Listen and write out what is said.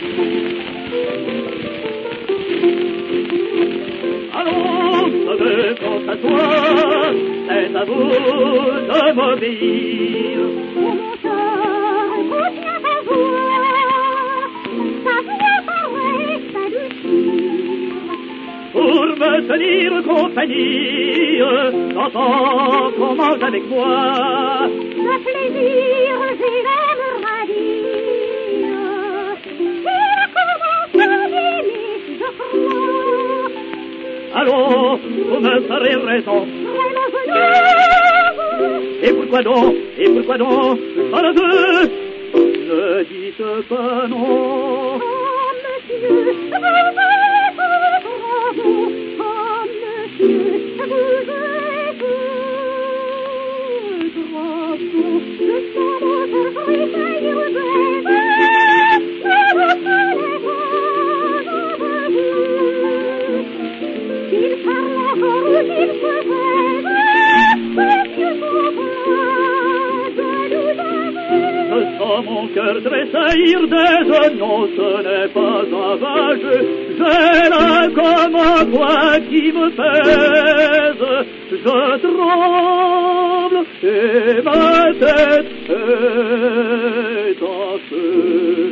Allons, neveu, qu'on s'assoit, c'est à vous de m'obéir. Mon cœur contient ta joie, ta vie paraît s'adoucir. Pour me tenir compagnie, t'entends qu'on mange avec moi. Le plaisir, j'ai l'aime ravir. Il commence à m'aimer, je crois. Allons, vous me ferez raison. Vraiment, je l'aime. Et pourquoi donc, je le veux. Ne dites pas non. Oh, monsieur, vous êtes bravo. Oh, monsieur, vous êtes bravo. Le sang mon cœur tressaillir au rêve. Mais vous tenez pas de vous. Qu'il parle encore ou qu'il se rêve, c'est mieux qu'on parle de nous aveux. Je sens mon cœur tressaillir déjà, non, ce n'est pas un vageux. J'ai là comme un poids qui me pèse. Je tremble et ma tête est en feu.